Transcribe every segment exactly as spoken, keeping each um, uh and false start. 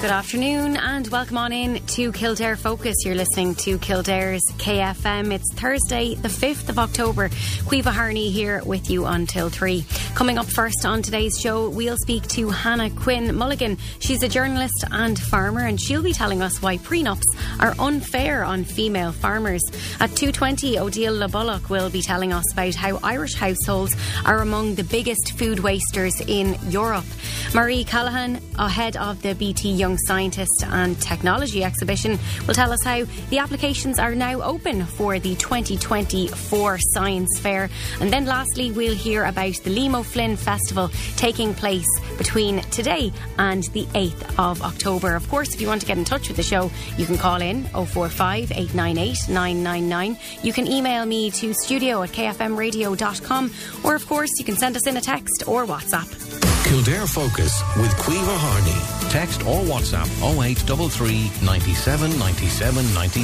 Good afternoon and welcome on in to Kildare Focus. You're listening to Kildare's K F M. It's Thursday, the fifth of October. Caoimhe Harney here with you until three. Coming up first on today's show, we'll speak to Hannah Quinn Mulligan. She's a journalist and farmer, and she'll be telling us why prenups are unfair on female farmers. At two twenty, Odile Le Bullock will be telling us about how Irish households are among the biggest food wasters in Europe. Marie Callahan, ahead of the B T Young Scientist and Technology exhibition, will tell us how the applications are now open for the twenty twenty-four Science Fair. And then lastly, we'll hear about the Liam Flynn Festival taking place between today and the eighth of October. Of course, if you want to get in touch with the show, you can call in oh four five, eight nine eight, nine nine nine. You can email me to studio at k f m radio dot com, or of course you can send us in a text or WhatsApp. Kildare Focus with Caoimhe Harney. Text or WhatsApp oh eight three three, nine seven, nine seven, nine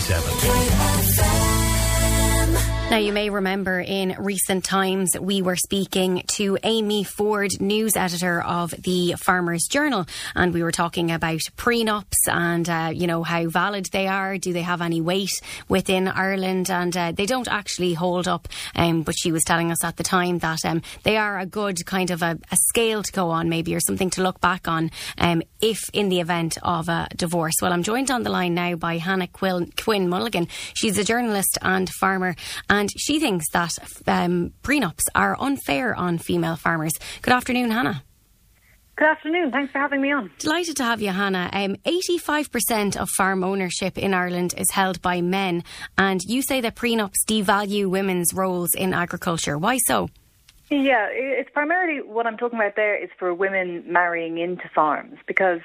seven. Now, you may remember in recent times we were speaking to Amy Ford, news editor of the Farmers Journal, and we were talking about prenups and, uh, you know, how valid they are. Do they have any weight within Ireland? And uh, they don't actually hold up, um, but she was telling us at the time that um, they are a good kind of a, a scale to go on, maybe, or something to look back on um, if in the event of a divorce. Well, I'm joined on the line now by Hannah Quinn, Quinn Mulligan. She's a journalist and farmer, and And she thinks that um, prenups are unfair on female farmers. Good afternoon, Hannah. Good afternoon. Thanks for having me on. Delighted to have you, Hannah. Um, eighty-five percent of farm ownership in Ireland is held by men. And you say that prenups devalue women's roles in agriculture. Why so? Yeah, it's primarily what I'm talking about there is for women marrying into farms, because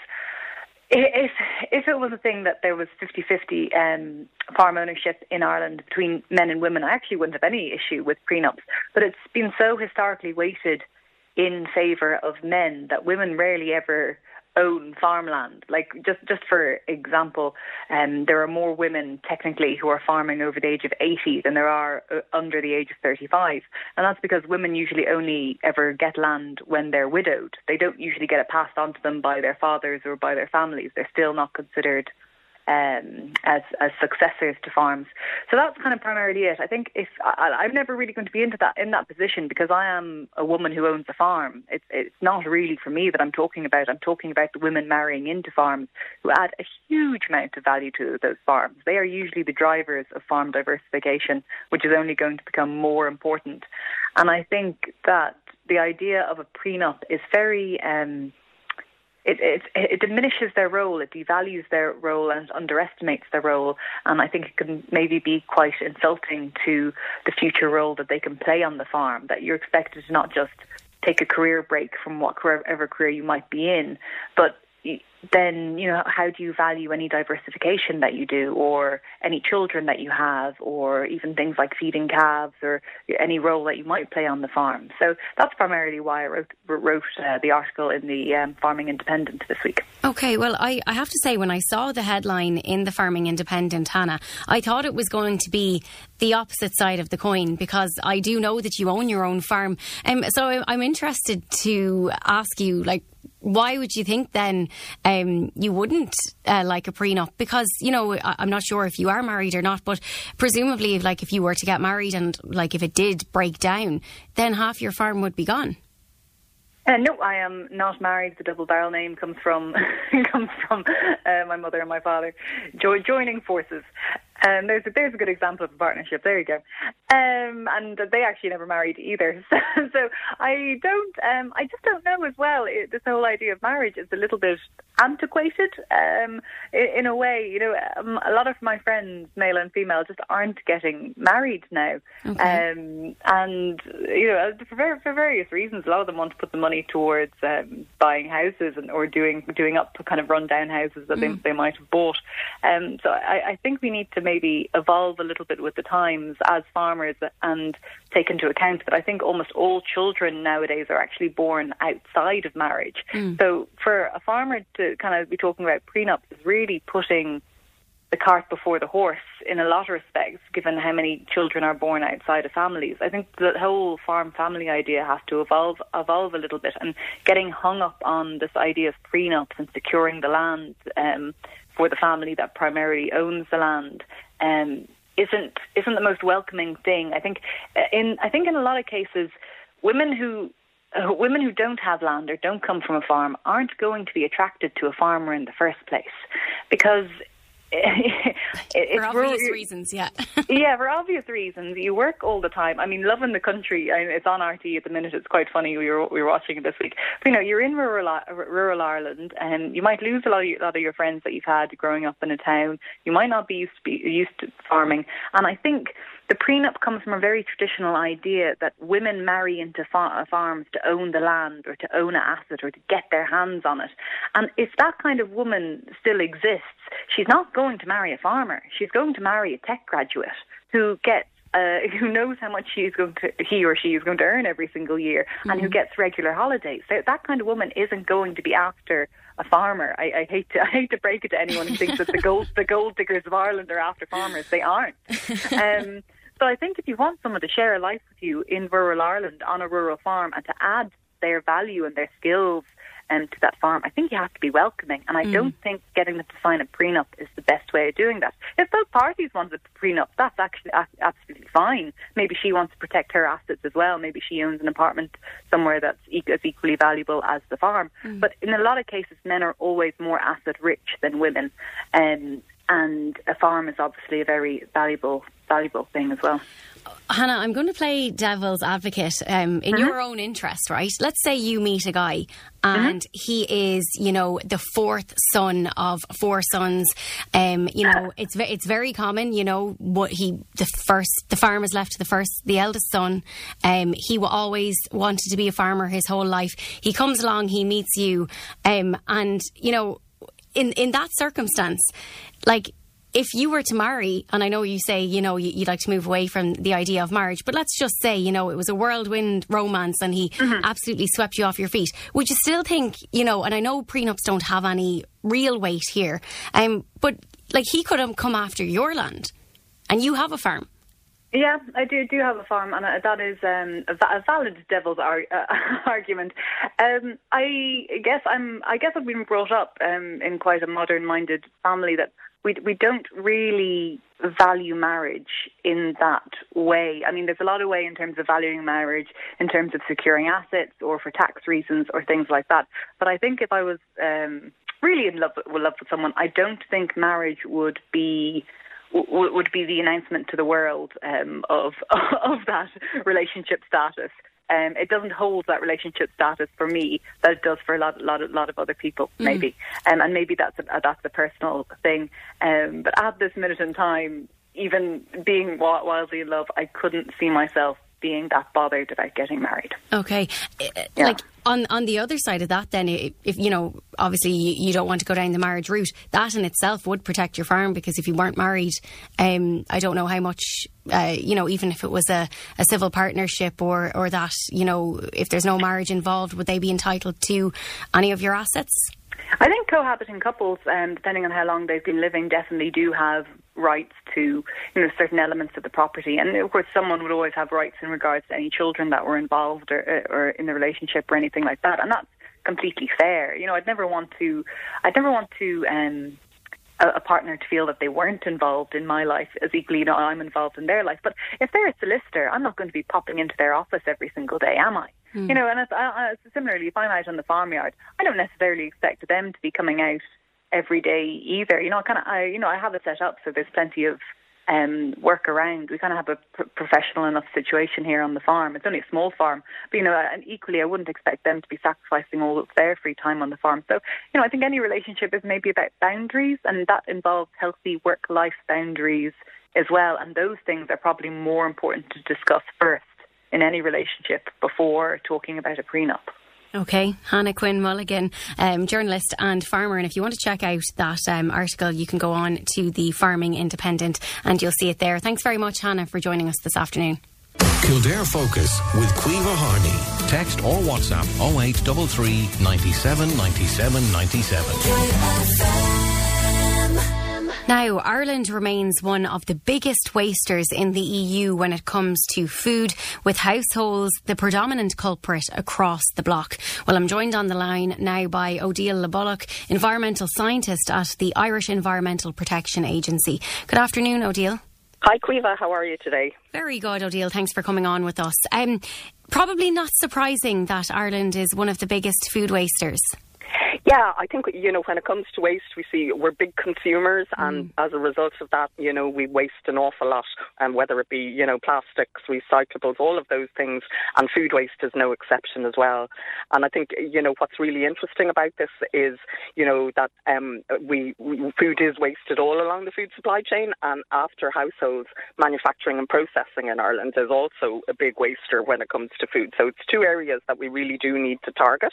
If if it was a thing that there was fifty-fifty um, farm ownership in Ireland between men and women, I actually wouldn't have any issue with prenups. But it's been so historically weighted in favour of men that women rarely ever own farmland. Like, just, just for example, um, there are more women technically who are farming over the age of eighty than there are uh, under the age of thirty-five. And that's because women usually only ever get land when they're widowed. They don't usually get it passed on to them by their fathers or by their families. They're still not considered um, as as successors to farms. So that's kind of primarily it. I think if I, I'm never really going to be into that in that position, because I am a woman who owns a farm. It's it's not really for me that I'm talking about. I'm talking about the women marrying into farms who add a huge amount of value to those farms. They are usually the drivers of farm diversification, which is only going to become more important. And I think that the idea of a prenup is very um, It, it, it diminishes their role, it devalues their role and underestimates their role, and I think it can maybe be quite insulting to the future role that they can play on the farm, that you're expected to not just take a career break from whatever career you might be in, but then, you know, how do you value any diversification that you do, or any children that you have, or even things like feeding calves, or any role that you might play on the farm. So that's primarily why I wrote, wrote uh, the article in the um, Farming Independent this week. Okay, well, I, I have to say, when I saw the headline in the Farming Independent, Hannah, I thought it was going to be the opposite side of the coin, because I do know that you own your own farm. Um, so I'm interested to ask you, like, why would you think then um, you wouldn't uh, like a prenup? Because, you know, I- I'm not sure if you are married or not, but presumably, like, if you were to get married and, like, if it did break down, then half your farm would be gone. Uh, no, I am not married. The double barrel name comes from comes from uh, my mother and my father jo- joining forces. Um, there's a, there's a good example of a partnership. There you go. Um, and they actually never married either. So, so I don't. Um, I just don't know as well. It, this whole idea of marriage is a little bit antiquated um, in, in a way. You know, um, a lot of my friends, male and female, just aren't getting married now. Okay. Um, and you know, for, for various reasons, a lot of them want to put the money towards um, buying houses and or doing doing up kind of rundown houses that mm. they, they might have bought. Um, so I, I think we need to maybe evolve a little bit with the times as farmers and take into account that I think almost all children nowadays are actually born outside of marriage. Mm. So for a farmer to kind of be talking about prenups is really putting the cart before the horse in a lot of respects, given how many children are born outside of families. I think the whole farm family idea has to evolve evolve a little bit, and getting hung up on this idea of prenups and securing the land um, for the family that primarily owns the land um, isn't isn't the most welcoming thing. I think in I think in a lot of cases, women who uh, women who don't have land or don't come from a farm aren't going to be attracted to a farmer in the first place, because it, it's for obvious rural, reasons, yeah. yeah, for obvious reasons. You work all the time. I mean, Loving the Country, I mean, it's on R T E at the minute. It's quite funny. We were we were watching it this week. But, you know, you're in rural rural Ireland, and you might lose a lot of, a lot of your friends that you've had growing up in a town. You might not be used to be used to farming, and I think the prenup comes from a very traditional idea that women marry into fa- farms to own the land or to own an asset or to get their hands on it. And if that kind of woman still exists, she's not going to marry a farmer. She's going to marry a tech graduate who gets uh, who knows how much she's going to, he or she is going to earn every single year, mm-hmm. and who gets regular holidays. So that kind of woman isn't going to be after a farmer. I, I hate to I hate to break it to anyone who thinks that the gold the gold diggers of Ireland are after farmers. They aren't. Um, so I think if you want someone to share a life with you in rural Ireland on a rural farm and to add their value and their skills um, to that farm, I think you have to be welcoming. And I mm. don't think getting them to sign a prenup is the best way of doing that. If both parties want a prenup, that's actually absolutely fine. Maybe she wants to protect her assets as well. Maybe she owns an apartment somewhere that's as equally valuable as the farm. Mm. But in a lot of cases, men are always more asset rich than women. Um, and a farm is obviously a very valuable valuable thing as well. Hannah, I'm going to play devil's advocate um, in mm-hmm. your own interest, right? Let's say you meet a guy and mm-hmm. he is, you know, the fourth son of four sons. Um, you know, it's ve- it's very common, you know, what he the first the farm is left to the first, the eldest son. Um, he will always wanted to be a farmer his whole life. He comes along, he meets you, um, and you know, in in that circumstance, like, if you were to marry, and I know you say, you know, you'd like to move away from the idea of marriage, but let's just say, you know, it was a whirlwind romance and he mm-hmm. absolutely swept you off your feet. Would you still think, you know, and I know prenups don't have any real weight here, um, but like he could have come after your land and you have a farm. Yeah, I do do have a farm, and that is um, a, va- a valid devil's ar- uh, argument. Um, I guess I'm. I guess I've been brought up um, in quite a modern-minded family that we we don't really value marriage in that way. I mean, there's a lot of way in terms of valuing marriage, in terms of securing assets or for tax reasons or things like that. But I think if I was um, really in love with, love with someone, I don't think marriage would be. would be the announcement to the world um, of of that relationship status. Um, it doesn't hold that relationship status for me that it does for a lot, lot, of, lot of other people, maybe. Mm. Um, and maybe that's a, that's a personal thing. Um, but at this minute in time, even being wildly in love, I couldn't see myself being that bothered about getting married. Okay. Yeah. Like, on on the other side of that then, if, if you know, obviously you, you don't want to go down the marriage route, that in itself would protect your farm, because if you weren't married, um, I don't know how much, uh, you know, even if it was a, a civil partnership or, or that, you know, if there's no marriage involved, would they be entitled to any of your assets? I think cohabiting couples, um, depending on how long they've been living, definitely do have rights to, you know, certain elements of the property. And of course, someone would always have rights in regards to any children that were involved or, or in the relationship or anything like that. And that's completely fair. You know, I'd never want to, I'd never want to, um, a, a partner to feel that they weren't involved in my life as equally, you know, I'm involved in their life. But if they're a solicitor, I'm not going to be popping into their office every single day, am I? Mm. You know, and it's, I, it's similarly, if I'm out on the farmyard, I don't necessarily expect them to be coming out every day either. You know, I kind of, I, you know, I have it set up so there's plenty of um, work around. We kind of have a pr- professional enough situation here on the farm. It's only a small farm, but you know, and equally, I wouldn't expect them to be sacrificing all of their free time on the farm. So, you know, I think any relationship is maybe about boundaries, and that involves healthy work-life boundaries as well. And those things are probably more important to discuss first in any relationship before talking about a prenup. Okay, Hannah Quinn Mulligan, um, journalist and farmer. And if you want to check out that um, article, you can go on to the Farming Independent and you'll see it there. Thanks very much, Hannah, for joining us this afternoon. Kildare Focus with Caoimhe Harney. Text or WhatsApp oh eight three three, nine seven, nine seven, nine seven. Now, Ireland remains one of the biggest wasters in the E U when it comes to food, with households the predominant culprit across the bloc. Well, I'm joined on the line now by Odile Le Bullock, environmental scientist at the Irish Environmental Protection Agency. Good afternoon, Odile. Hi, Caoimhe. How are you today? Very good, Odile. Thanks for coming on with us. Um, probably not surprising that Ireland is one of the biggest food wasters. Yeah, I think, you know, when it comes to waste, we see we're big consumers, and mm. as a result of that, you know, we waste an awful lot, and um, whether it be, you know, plastics, recyclables, all of those things, and food waste is no exception as well. And I think, you know, what's really interesting about this is, you know, that um, we, we food is wasted all along the food supply chain, and after households, manufacturing and processing in Ireland is also a big waster when it comes to food. So it's two areas that we really do need to target.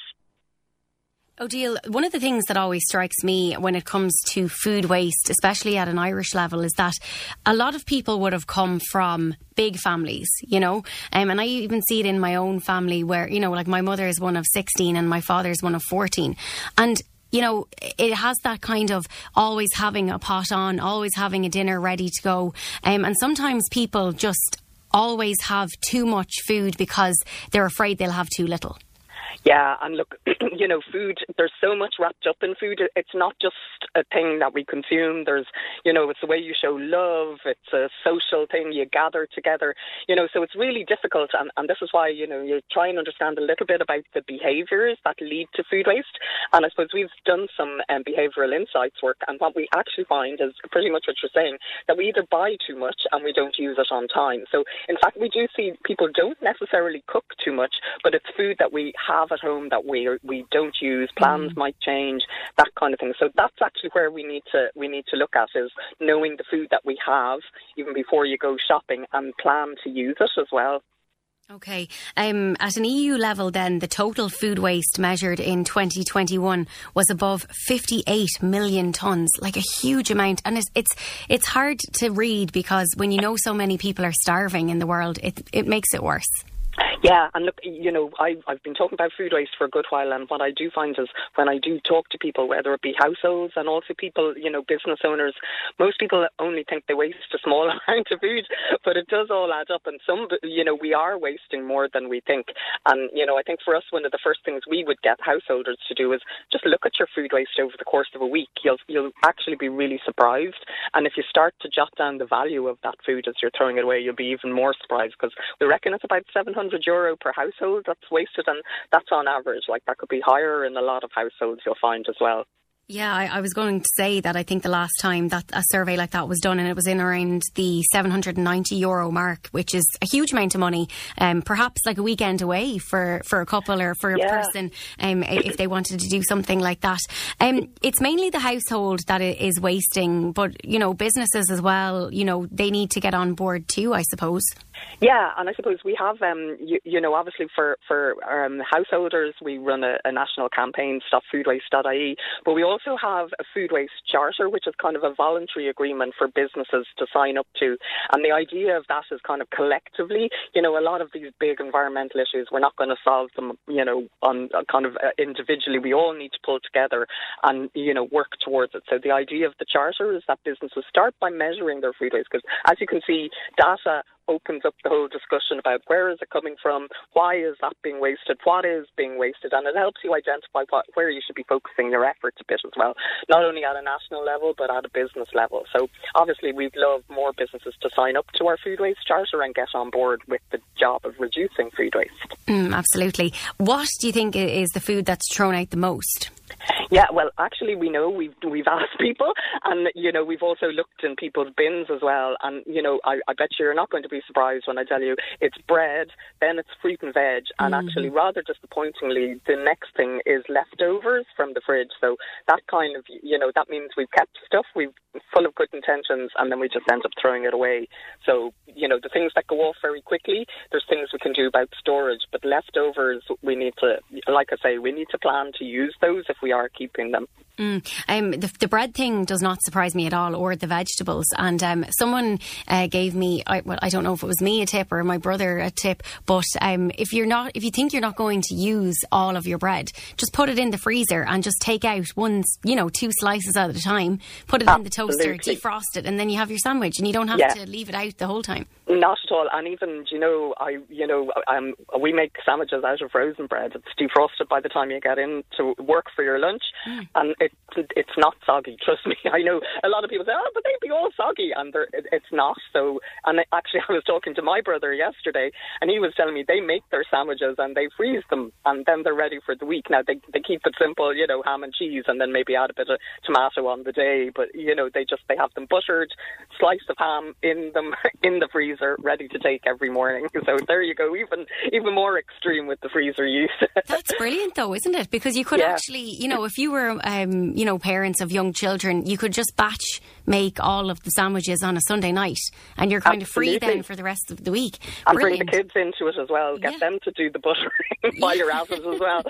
Odile, one of the things that always strikes me when it comes to food waste, especially at an Irish level, is that a lot of people would have come from big families, you know, um, and I even see it in my own family where, you know, like my mother is one of sixteen and my father is one of fourteen. And you know, it has that kind of always having a pot on, always having a dinner ready to go. Um, and sometimes people just always have too much food because they're afraid they'll have too little. Yeah, and look, you know, food, there's so much wrapped up in food. It's not just a thing that we consume. There's, you know, it's the way you show love. It's a social thing. You gather together, you know, so it's really difficult. And, and this is why, you know, you try and understand a little bit about the behaviours that lead to food waste. And I suppose we've done some um, behavioural insights work. And what we actually find is pretty much what you're saying, that we either buy too much and we don't use it on time. So, in fact, we do see people don't necessarily cook too much, but it's food that we have at home that we we don't use. Plans mm. might change, that kind of thing. So that's actually where we need to we need to look at, is knowing the food that we have even before you go shopping, and plan to use it as well. Okay. Um, at an E U level then, the total food waste measured in twenty twenty-one was above fifty-eight million tonnes, like a huge amount. And it's it's, it's hard to read because when you know so many people are starving in the world, it it makes it worse. Yeah, and look, you know, I, I've been talking about food waste for a good while, and what I do find is when I do talk to people, whether it be households and also people, you know, business owners, most people only think they waste a small amount of food, but it does all add up, and some, you know, we are wasting more than we think. And, you know, I think for us, one of the first things we would get householders to do is just look at your food waste over the course of a week. You'll, you'll actually be really surprised, and if you start to jot down the value of that food as you're throwing it away, you'll be even more surprised, because we reckon it's about seven hundred euro per household that's wasted, and that's on average. Like, that could be higher in a lot of households, you'll find as well. Yeah, I, I was going to say that I think the last time that a survey like that was done, and it was in around the seven hundred ninety euro mark, which is a huge amount of money, um, perhaps like a weekend away for, for a couple or for a yeah. person, um, if they wanted to do something like that. Um, it's mainly the household that is wasting, but, you know, businesses as well, you know, they need to get on board too, I suppose. Yeah, and I suppose we have, um, you, you know, obviously for, for um, householders, we run a, a national campaign, stop food waste dot I E, but we also have a food waste charter, which is kind of a voluntary agreement for businesses to sign up to. And the idea of that is kind of collectively, you know, a lot of these big environmental issues, we're not going to solve them, you know, on uh, kind of uh, individually. We all need to pull together and, you know, work towards it. So the idea of the charter is that businesses start by measuring their food waste, because as you can see, data opens up the whole discussion about where is it coming from, why is that being wasted, what is being wasted, and it helps you identify what, where you should be focusing your efforts a bit as well, not only at a national level but at a business level. So obviously we'd love more businesses to sign up to our food waste charter and get on board with the job of reducing food waste. Mm, absolutely. What do you think is the food that's thrown out the most? Yeah, well, actually, we know we've we've asked people, and you know we've also looked in people's bins as well. And you know, I, I bet you you're not going to be surprised when I tell you it's bread, then it's fruit and veg, and mm-hmm. actually, rather disappointingly, the next thing is leftovers from the fridge. So that kind of, you know, that means we've kept stuff, we've full of good intentions, and then we just end up throwing it away. So you know, the things that go off very quickly, there's things we can do about storage, but leftovers, we need to, like I say, we need to plan to use those if we are keeping them. Mm. Um, the, the bread thing does not surprise me at all, or the vegetables. And um, someone uh, gave me, I, well, I don't know if it was me a tip or my brother a tip, but um, if you're not, if you think you're not going to use all of your bread, just put it in the freezer and just take out one, you know, two slices at a time. Put it Absolutely. in the toaster, defrost it, and then you have your sandwich, and you don't have yeah. to leave it out the whole time. Not at all. And even, you know, I, you know, um, we make sandwiches out of frozen bread. It's defrosted by the time you get in to work for your lunch, mm. and it, it's not soggy. Trust me. I know a lot of people say, "Oh, but they'd be all soggy," and it, it's not. So, and actually, I was talking to my brother yesterday, and he was telling me they make their sandwiches and they freeze them, and then they're ready for the week. Now they they keep it simple, you know, ham and cheese, and then maybe add a bit of tomato on the day. But you know, they just they have them buttered, slice of ham in them in the freezer, ready to take every morning. So there you go, even even more extreme with the freezer use. That's brilliant though, isn't it? Because you could yeah. actually, you know, if you were, um, you know, parents of young children, you could just batch make all of the sandwiches on a Sunday night, and you're kind Absolutely. of free then for the rest of the week. And Brilliant. bring the kids into it as well. Get yeah. them to do the buttering while you're at it as well.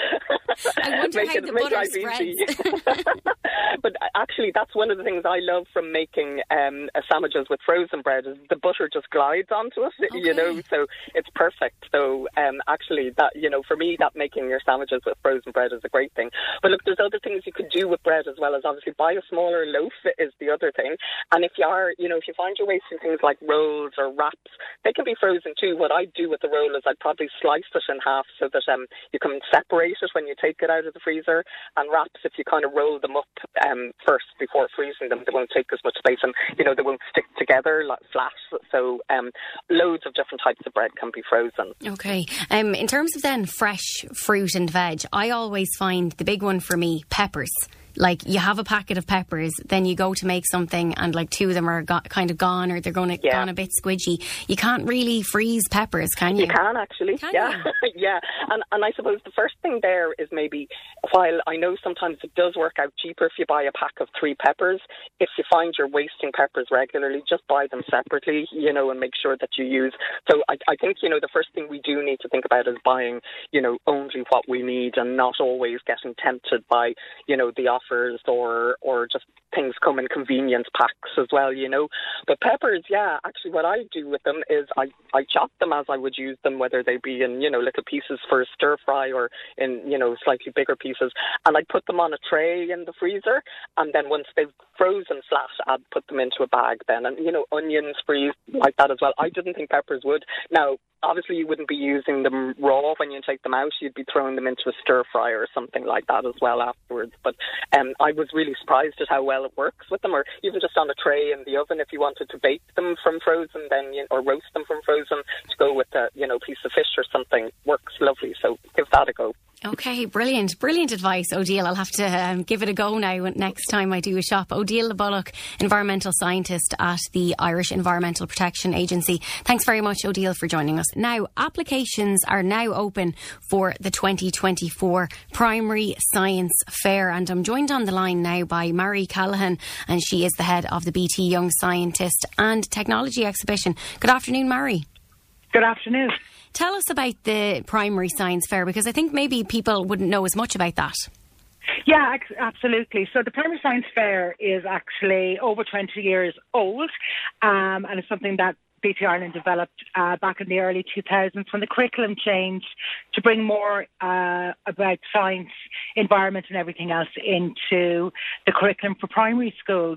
I wonder make how it, the make butter life spreads. Easy. But actually, that's one of the things I love from making um, sandwiches with frozen bread is the butter just glides onto it, okay. you know, so it's perfect. So um, actually, that you know, for me, that making your sandwiches with frozen bread is a great thing. But look, there's other things you could do with bread as well as obviously buy a smaller loaf is the other thing. And if you are, you know, if you find you're wasting things like rolls or wraps, they can be frozen too. What I do with the roll is I'd probably slice it in half so that um, you can separate it when you take it out of the freezer. And wraps, if you kind of roll them up um, first before freezing them, they won't take as much space and, you know, they won't stick together like flat. So um, loads of different types of bread can be frozen. Okay. Um, in terms of then fresh fruit and veg, I always find the big one for me, peppers. Like, you have a packet of peppers, then you go to make something and like two of them are go- kind of gone or they're going to yeah. gone a bit squidgy. You can't really freeze peppers, can you? You can actually, can yeah. yeah. And and I suppose the first thing there is maybe, while I know sometimes it does work out cheaper if you buy a pack of three peppers, if you find you're wasting peppers regularly, just buy them separately, you know, and make sure that you use. So I, I think, you know, the first thing we do need to think about is buying, you know, only what we need and not always getting tempted by, you know, the offers or or just things come in convenience packs as well, you know. But peppers, yeah, actually what I do with them is I, I chop them as I would use them, whether they be in, you know, little pieces for a stir fry or in, you know, slightly bigger pieces. And I put them on a tray in the freezer. And then once they've frozen flat, I'd put them into a bag then. And, you know, onions freeze like that as well. I didn't think peppers would. Now, obviously you wouldn't be using them raw when you take them out. You'd be throwing them into a stir fry or something like that as well afterwards. But um, I was really surprised at how well it works with them, or even just on a tray in the oven if you wanted to bake them from frozen, then you know, or roast them from frozen to go with a you know piece of fish or something. Works lovely, so give that a go. Okay, brilliant. Brilliant advice, Odile. I'll have to um, give it a go now next time I do a shop. Odile Bullock, environmental scientist at the Irish Environmental Protection Agency. Thanks very much, Odile, for joining us. Now, applications are now open for the twenty twenty-four Primary Science Fair, and I'm joined on the line now by Mary Callaghan, and she is the head of the B T Young Scientist and Technology Exhibition. Good afternoon, Mary. Good afternoon. Tell us about the Primary Science Fair, because I think maybe people wouldn't know as much about that. Yeah, absolutely. So the Primary Science Fair is actually over twenty years old, um, and it's something that B T Ireland developed uh, back in the early two thousands when the curriculum changed to bring more uh, about science, environment and everything else into the curriculum for primary schools.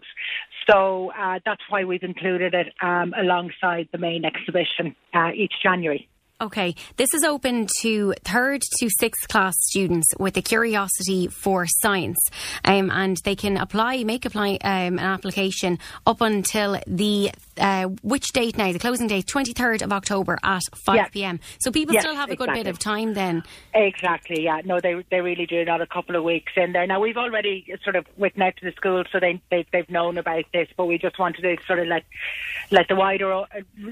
So uh, that's why we've included it um, alongside the main exhibition uh, each January. Okay, this is open to third to sixth class students with a curiosity for science, um, and they can apply, make apply um, an application up until the uh, which date now? The closing date, twenty-third of October at five p.m. So people yes, still have a good exactly. bit of time then. Exactly, yeah. No, they they really do. Not a couple of weeks in there. Now we've already sort of written out to the schools, so they, they they've known about this, but we just wanted to sort of let let the wider uh,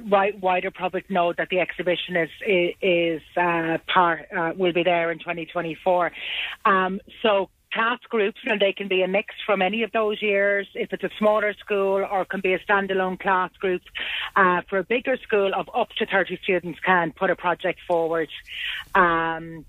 wider public know that the exhibition is. is uh, par, uh, will be there in twenty twenty-four. Um, so class groups, and they can be a mix from any of those years, if it's a smaller school, or can be a standalone class group. Uh, for a bigger school of up to thirty students can put a project forward. Um,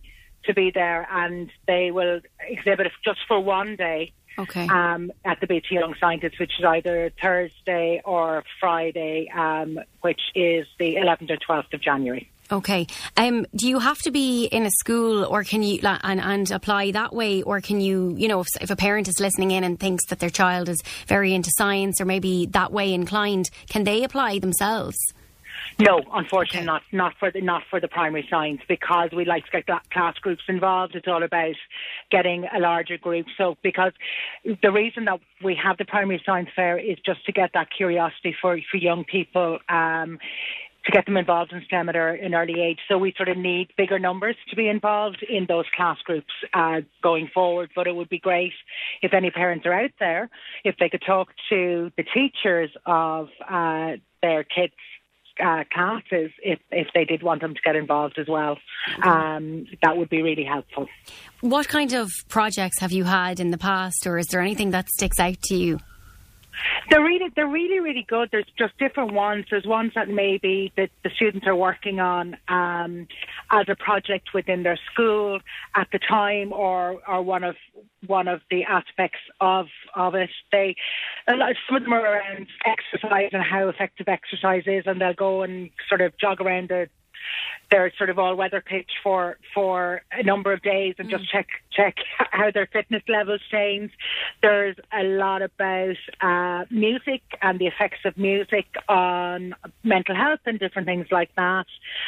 to be there, and they will exhibit just for one day. Okay. Um, at the B T Young Scientists, which is either Thursday or Friday, um, which is the eleventh or twelfth of January. Okay. Um, do you have to be in a school, or can you and, and apply that way, or can you, you know, if, if a parent is listening in and thinks that their child is very into science or maybe that way inclined, can they apply themselves? No, unfortunately Okay. not. Not for the not for the primary science, because we like to get cla- class groups involved. It's all about getting a larger group. So, because the reason that we have the primary science fair is just to get that curiosity for for young people. Um, to get them involved in STEM at an early age. So we sort of need bigger numbers to be involved in those class groups uh, going forward. But it would be great if any parents are out there, if they could talk to the teachers of uh, their kids' uh, classes, if, if they did want them to get involved as well. Um, that would be really helpful. What kind of projects have you had in the past, or is there anything that sticks out to you? They're really, they're really, really good. There's just different ones. There's ones that maybe that the students are working on um, as a project within their school at the time, or or one of one of the aspects of of it. They, a lot, some of them are around exercise and how effective exercise is, and they'll go and sort of jog around the their sort of all-weather pitch for for a number of days and mm. just check check how their fitness levels change. There's a lot about uh, music and the effects of music on mental health and different things like that.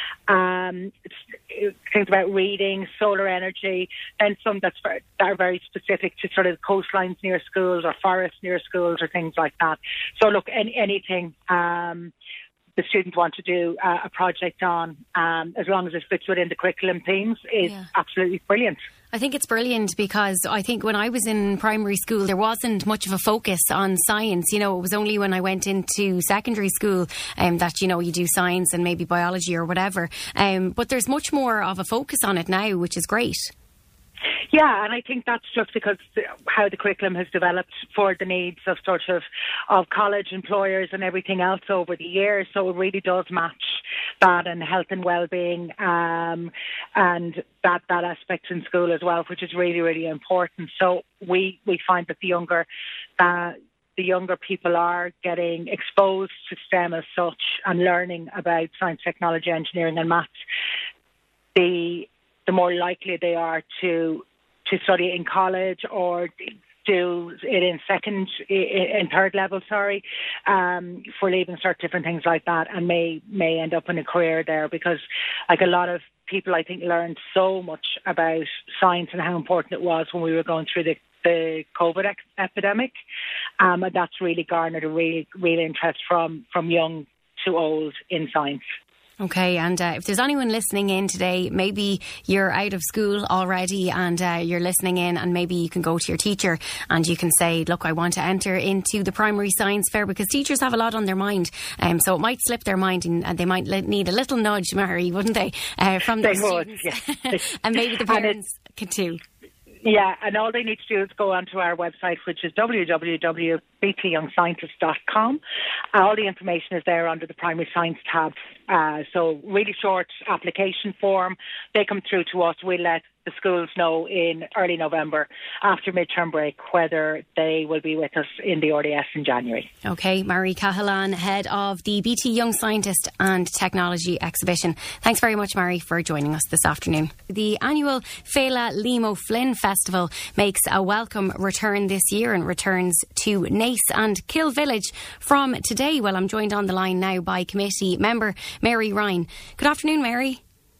Um, it's, things about reading, solar energy, and some that's very, that are very specific to sort of coastlines near schools or forests near schools or things like that. So look, any, anything. Um, the students want to do uh, a project on, um, as long as it fits within the curriculum themes, is yeah. absolutely brilliant. I think it's brilliant because I think when I was in primary school, there wasn't much of a focus on science. You know, it was only when I went into secondary school um, that, you know, you do science and maybe biology or whatever. Um, but there's much more of a focus on it now, which is great. Yeah, and I think that's just because how the curriculum has developed for the needs of sort of of college employers and everything else over the years. So it really does match that, and health and well-being um, and that that aspect in school as well, which is really, really important. So we, we find that the younger uh, the younger people are getting exposed to STEM as such and learning about science, technology, engineering and maths, the the more likely they are to to study in college or do it in second, in third level, sorry, um, for leaving cert, different things like that, and may may end up in a career there, because like a lot of people, I think, learned so much about science and how important it was when we were going through the the COVID ex- epidemic, um, and that's really garnered a really, real interest from, from young to old in science. Okay, and uh, if there's anyone listening in today, maybe you're out of school already and uh, you're listening in, and maybe you can go to your teacher and you can say, look, I want to enter into the primary science fair, because teachers have a lot on their mind, um, so it might slip their mind and, and they might need a little nudge, Mary, wouldn't they, uh, from their they students? Would, yeah. And maybe the parents could too. Yeah, and all they need to do is go onto our website, which is w w w dot b t young scientists dot com. All the information is there under the primary science tab. Uh, so really short application form. They come through to us. We'll let the schools know in early November, after midterm break, whether they will be with us in the R D S in January. Okay, Mary Cahalan, head of the B T Young Scientist and Technology Exhibition. Thanks very much, Mary, for joining us this afternoon. The annual Féile Limo Flynn Festival makes a welcome return this year and returns to Naas and Kill Village from today. Well, I'm joined on the line now by committee member Mary Ryan. Good afternoon, Mary.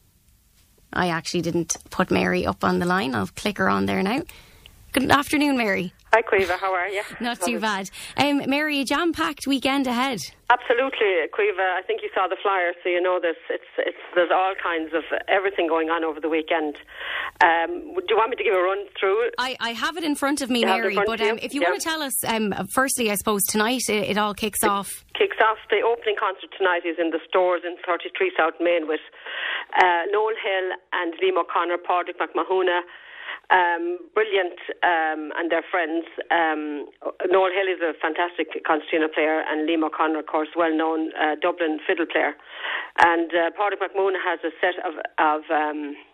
I actually didn't put Mary up on the line. I'll click her on there now. Good afternoon, Mary. Hi, Quiva. How are you? Not too bad. Um, Mary, a jam-packed weekend ahead. Absolutely, Quiva. I think you saw the flyer, so you know this. It's it's there's all kinds of everything going on over the weekend. Um, do you want me to give a run through? I, I have it in front of me, you Mary. But um, if you yeah. want to tell us, um, firstly, I suppose tonight it, it all kicks it off. Kicks off. The opening concert tonight is in the Stores in thirty-three South Main with uh, Noel Hill and Liam O'Connor, Padraig McMahona. Um, brilliant um, and their friends. Um, Noel Hill is a fantastic concertina player, and Liam O'Connor, of course, well-known uh, Dublin fiddle player. And uh, Padraig McMahon has a set of of, um,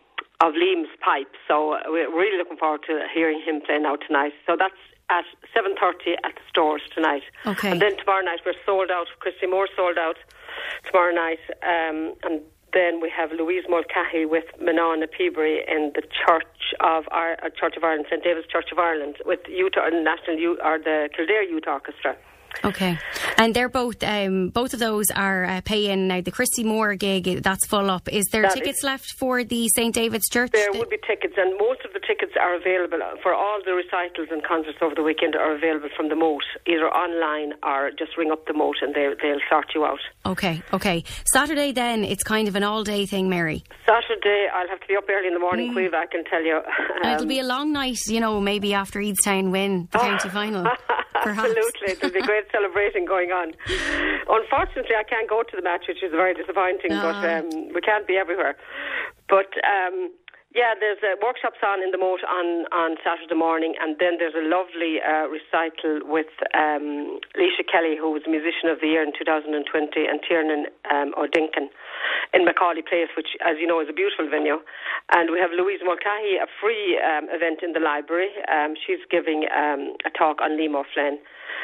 of Liam's Pipes. So we're really looking forward to hearing him play now tonight. So that's at seven thirty at the stores tonight. Okay. And then tomorrow night we're sold out. Christy Moore sold out tomorrow night. Um, and then we have Louise Mulcahy with Manana Peebury in the Church of Ar- Church of Ireland, Saint David's Church of Ireland, with Youth or National Youth, or the Kildare Youth Orchestra. Okay, and they're both um, both of those are uh, paying now. The Christy Moore gig, that's full up. Is there that tickets is, left for the Saint David's Church? There would be tickets, and most of the tickets are available for all the recitals and concerts over the weekend are available from the Moat, either online or just ring up the Moat and they, they'll sort you out. Okay, okay. Saturday then, it's kind of an all-day thing, Mary. Saturday, I'll have to be up early in the morning, mm. Cueva, I can tell you. Um, It'll be a long night, you know, maybe after Eadstown win the county final. Absolutely, there'll be great celebration going on. Unfortunately, I can't go to the match, which is very disappointing, uh. but um, we can't be everywhere. But um, yeah, there's uh, workshops on in the Moat on, on Saturday morning, and then there's a lovely uh, recital with um, Leisha Kelly, who was Musician of the Year in two thousand twenty, and Tiernan um, O'Dinkin in Macaulay Place, which, as you know, is a beautiful venue. And we have Louise Mulcahy, a free um, event in the library. Um, she's giving um, a talk on Liam O'Flynn,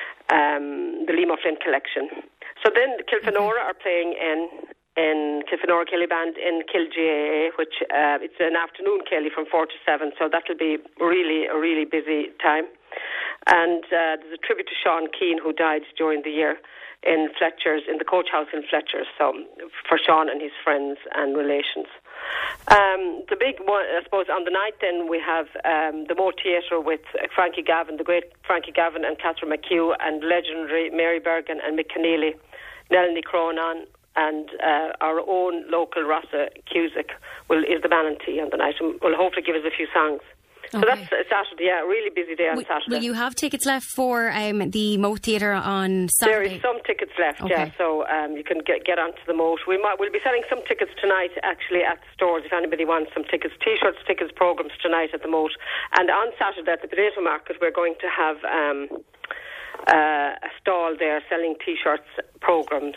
um, the Liam O'Flynn collection. So then Kilfenora are playing in in Kilfenora Kelly Band in Kilgea, which uh, it's an afternoon Kelly from four to seven, so that'll be really a really busy time. And uh, there's a tribute to Sean Keane, who died during the year in Fletcher's, in the Coach House in Fletcher's, so for Sean and his friends and relations. Um, the big one, I suppose, on the night then we have um, the Moat Theatre with Frankie Gavin, the great Frankie Gavin and Catherine McHugh, and legendary Mary Bergen and Mick Keneally, Nellie Cronin, and uh, our own local Rossa Cusick will, is the Ballanty on the night, and will hopefully give us a few songs. So okay. that's uh, Saturday, yeah, a really busy day on will, Saturday. Will you have tickets left for um, the Moat Theatre on Saturday? There is some tickets left, okay. yeah, so um, you can get get onto the Moat. We might, we'll be selling some tickets tonight, actually, at the stores, if anybody wants some tickets. T-shirts, tickets, programmes tonight at the Moat. And on Saturday at the Potato Market, we're going to have um, uh, a stall there selling T-shirts, programmes,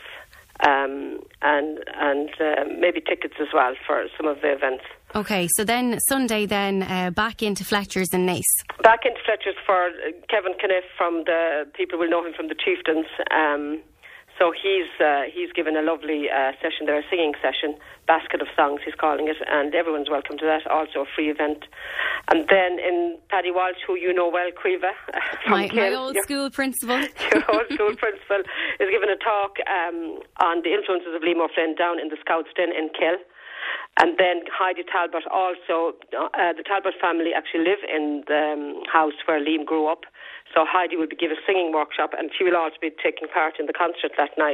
um, and, and uh, maybe tickets as well for some of the events. Okay, so then Sunday then uh, back into Fletcher's and Naas. Back into Fletcher's for Kevin Kniff from the, people will know him from the Chieftains. Um, so he's uh, he's given a lovely uh, session there, a singing session, Basket of Songs he's calling it, and everyone's welcome to that, also a free event. And then in Paddy Walsh, who you know well, Cueva. My, my old your, school principal. Your old school principal is giving a talk um, on the influences of Liam O'Flynn down in the Scouts Den in Kill. And then Heidi Talbot also, uh, the Talbot family actually live in the um, house where Liam grew up. So Heidi will be giving a singing workshop, and she will also be taking part in the concert that night.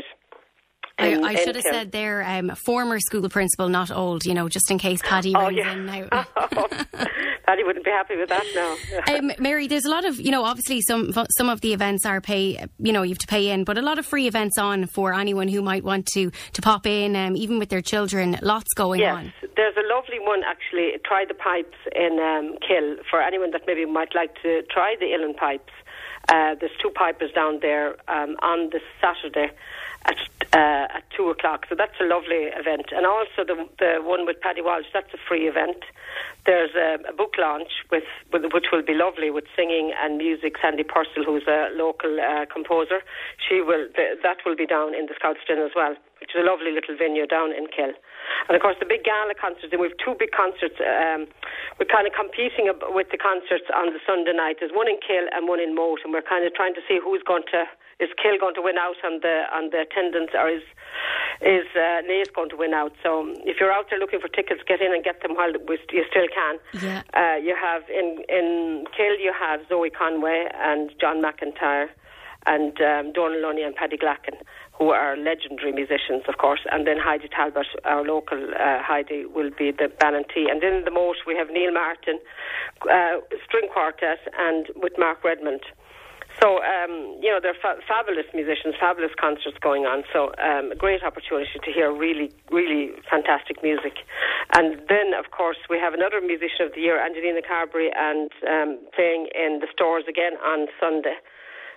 In, I, I should have Kim. said there, um, former school principal, not old, you know, just in case Paddy oh, rings yeah. in now. oh, Paddy wouldn't be happy with that now. um, Mary, there's a lot of, you know, obviously some some of the events are pay, you know, you have to pay in, but a lot of free events on for anyone who might want to, to pop in, um, even with their children, lots going yes, on. Yes, there's a lovely one actually, Try the Pipes in um, Kill, for anyone that maybe might like to try the Uilleann Pipes. Uh, there's two pipers down there um, on this Saturday at uh, at two o'clock. So that's a lovely event. And also the the one with Paddy Walsh, that's a free event. There's a, a book launch with, with which will be lovely with singing and music. Sandy Purcell, who's a local uh, composer, she will th- that will be down in the Scouts Den as well, which is a lovely little venue down in Kill. And of course the big gala concerts, and we have two big concerts. Um, we're kind of competing with the concerts on the Sunday night. There's one in Kill and one in Moat, and we're kind of trying to see who's going to, is Kill going to win out on the on the attendance, or is is uh, Naas going to win out? So if you're out there looking for tickets, get in and get them while we, you still can. Yeah. Uh, you have in in Kill you have Zoe Conway and John McIntyre and um, Donal Lunny and Paddy Glacken, who are legendary musicians, of course. And then Heidi Talbot, our local uh, Heidi, will be the Ballanty. And then in the Moat we have Neil Martin, uh, string quartet, and with Mark Redmond. So, um, you know, they're fa- fabulous musicians, fabulous concerts going on. So, um, a great opportunity to hear really, really fantastic music. And then, of course, we have another Musician of the Year, Angelina Carberry, and um, playing in the stores again on Sunday.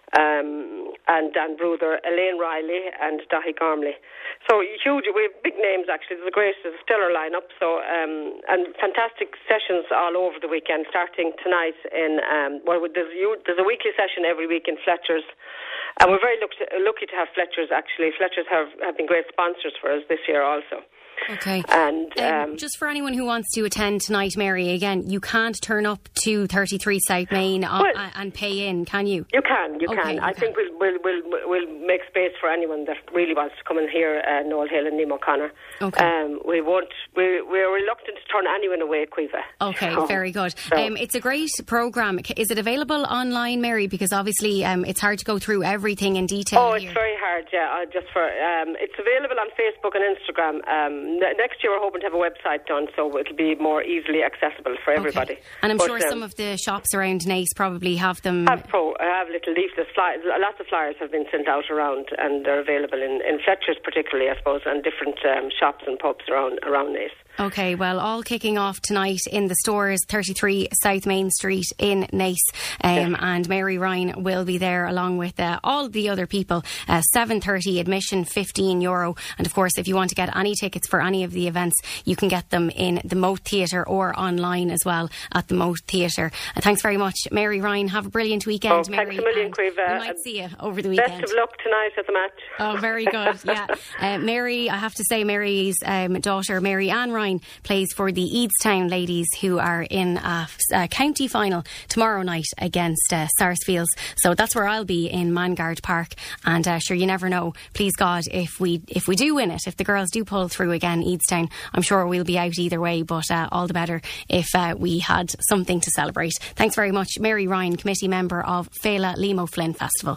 um, and Dan Bruther, Elaine Riley and Dahi Gormley. So huge, we have big names actually. There's a great, there's a stellar lineup. So um, and fantastic sessions all over the weekend. Starting tonight in um, well, there's there's a weekly session every week in Fletcher's, and we're very lucky, lucky to have Fletcher's. Actually, Fletcher's have have been great sponsors for us this year also. Okay. And um, um, just for anyone who wants to attend tonight, Mary, again, you can't turn up to thirty-three South Main well, uh, and pay in, can you? You can, you okay, can. You I can. think we'll, we'll we'll we'll make space for anyone that really wants to come and hear uh, Noel Hill and Liam O'Connor. Okay. Um, we won't. We we're reluctant to turn anyone away, Quiva. Okay, so, very good. So. Um, it's a great programme. Is it available online, Mary? Because obviously um, it's hard to go through everything in detail. Oh, here. It's very hard. Yeah, uh, just for um, it's available on Facebook and Instagram. Um, n- next year we're hoping to have a website done, so it'll be more easily accessible for everybody. Okay. And I'm but, sure um, some of the shops around Naas probably have them. Have pro, have little leaflets. Flyers, lots of flyers have been sent out around, and they're available in, in Fletcher's particularly, I suppose, and different um, shops and pubs around around Naas. Okay, well, all kicking off tonight in the stores, thirty-three South Main Street in Naas, um, yeah. and Mary Ryan will be there along with uh, all the other people. Uh, seven thirty admission, fifteen euro, and of course, if you want to get any tickets for any of the events, you can get them in the Moat Theatre or online as well at the Moat Theatre. Uh, thanks very much, Mary Ryan. Have a brilliant weekend, oh, Mary. Thanks a million, Quiva. We might see you over the weekend. Best of luck tonight at the match. Oh, very good. Yeah, uh, Mary. I have to say, Mary's um, daughter, Mary Ann Ryan, plays for the Eadstown ladies, who are in a, a county final tomorrow night against uh, Sarsfields. So that's where I'll be, in Mangard Park. And uh, sure, you never know. Please God, if we if we do win it, if the girls do pull through again, Eadstown, I'm sure we'll be out either way. But uh, all the better if uh, we had something to celebrate. Thanks very much, Mary Ryan, committee member of Fela Limo Flynn Festival.